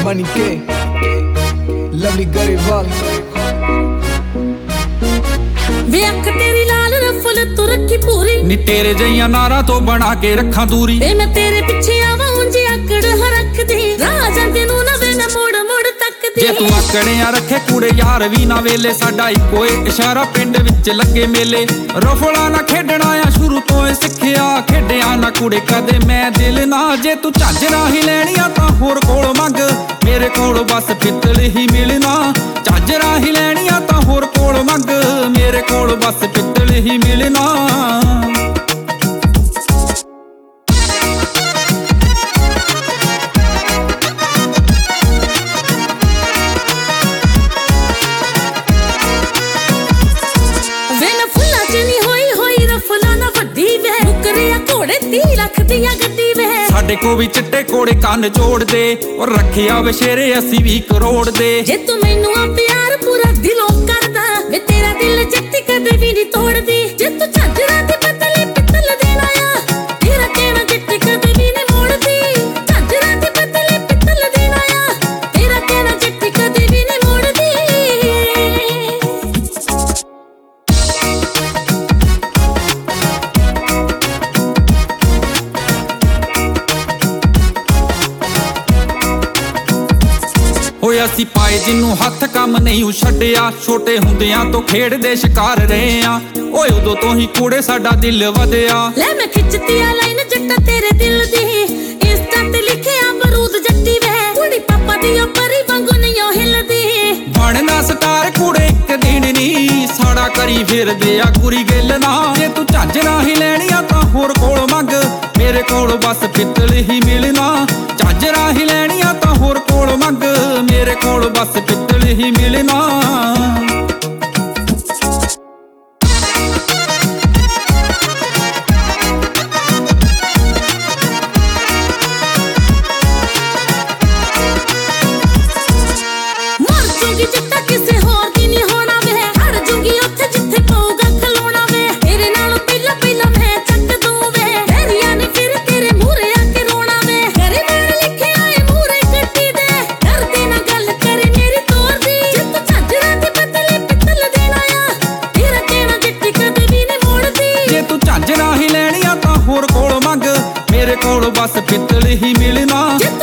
Money K, Lovely Garewal। वे अख तेरी लाल रफल तू रखी पूरी नी तेरे जइया नारा तो बना के रखा दूरी ते मैं तेरे पिछे आवा उंजी आकड़ रख दी राजा तेनू ना वे मैं मुड़ मुड़ तक दी जे तू आकड़िया रखे कूड़े यार भी ना वेले साडा इको इशारा पिंड विच लगे मेले रफला ना खेडना आ शुरू तो सिखिया खेडिया ना कूड़े कदे मैं दिल ना जे तू झांजरा ही लेनिया तां होर कोल मंग मेरे कोल बस पित्तल ही मिलना झांजरा ही लेनिया तां होर कोल मंग मेरे कोल बस पित्तल ही मिलना साडे को भी चिट्टे कोड़े कान जोड़ दे और रखिया वे शेरे 80-20 करोड़ दे जे तू मैनू आ प्यार पूरा दिलों करदा वे तेरा दिल जट्टी कदे भी नहीं तोड़दी जे तू झांजरा ते पतले पित्तल देना आ तेरा कहना जट्टी कदे भी नहीं मोड़दी झांजरा ते पतले पित्तल देना आ तेरा कहना जट्टी कदे भी नहीं मोड़दी ਹੋਇਆ ਸੀ ਪਾਏ ਜਿੰਨੂੰ ਹੱਥ ਕੰਮ ਨਹੀਂ ਛੱਡਿਆ ਛੋਟੇ ਹੁੰਦਿਆਂ ਤੋਂ ਖੇਡਦੇ ਸ਼ਿਕਾਰ ਰਹੇ ਆ ਓਏ ਉਦੋਂ ਤੋਂ ਹੀ ਕੂੜੇ ਸਾਡਾ ਦਿਲ ਵਧਿਆ ਲੈ ਮੈਂ ਖਿੱਚਤੀ ਆ ਲਾਈਨ ਜੱਟਾ ਤੇਰੇ ਦਿਲ ਦੀ ਇੰਸਟਾ ਤੇ ਲਿਖਿਆ ਬਰੂਦ ਜੱਟੀ ਵੇ ਕੁੜੀ ਪਾਪਾ ਦੀ ਉਹ ਪਰੀ ਵਾਂਗੂ ਨਹੀਂ ਉਹ ਹਿੱਲਦੀ ਬਣਨਾ ਸਟਾਰ ਕੂੜੇ ਇੱਕ ਦਿਨ ਨੀ ਸਾੜਾ ਕਰੀ ਫਿਰਦੇ ਆ ਕੁਰੀ ਗਿੱਲ ਨਾ ਜੇ ਤੂੰ ਝਾਂਜਰਾ ਹੀ ਲੈਣੀਆਂ ਤਾਂ ਹੋਰ ਕੋਲ ਮੰਗ ਮੇਰੇ ਕੋਲ ਬਸ ਪਿੱਤਲ ਹੀ ਮਿਲਣਾ ਝਾਂਜਰਾ ਹੀ ਲੈਣੀਆਂ ਤਾਂ ਹੋਰ ਕੋਲ ਮੰਗ ਮੇਰੇ ਕੋਲ ਬਸ ਪਿੱਤਲ ਹੀ ਮਿਲਣਾ ਝਾਂਜਰਾ ਹੀ ਲੈਣੀਆਂ ਤਾਂ ਹੋਰ ਕੋਲ ਮੰਗ ਮੇਰੇ ਕੋਲ ਬਸ ਪਿੱਤਲ ਹੀ ਮਿਲਣਾ